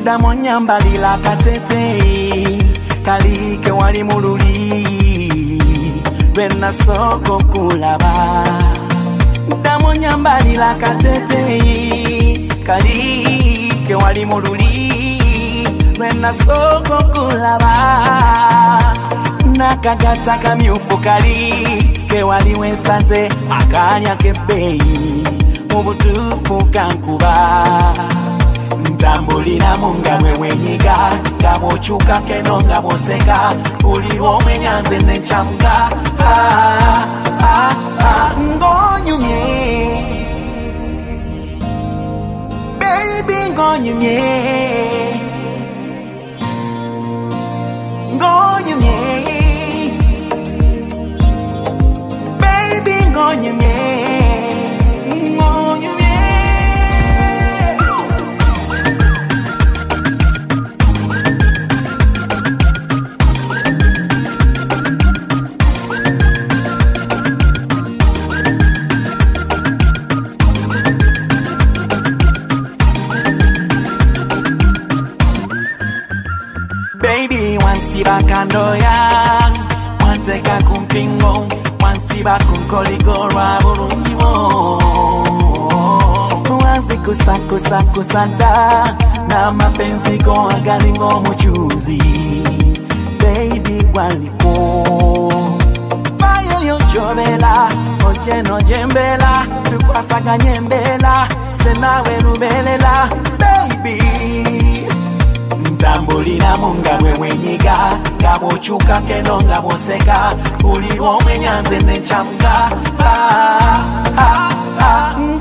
Damo nyambalila katete kalike wali mululi Bena soko kulaba Damo nyambalila katete kalike wali mululi Bena soko kulaba Nakagata kamyufu kali ke wali wensaze akanya kebeyi Mubutufu kankuba Tambulina munga mwenyiga Gamochuka kenonga moseka Uli wome nyanze nenchamga Ngonyumye Baby ngonyumye Ngonyumye Baby ngonyumye Baby, wansiba kando yang Wanteka kumpingo Wansiba kunkoligorwa burungiwo Wansi kusakusanda Na mapenzi ko agalingo muchuzi Baby, waliko Bayo yo chobela Ojeno jembela Tukwasanga nyembela Senawe rubelela Baby Tambulina munga mwenyiga Gamochuka kenonga moseka Uli wome nyanze nenchamga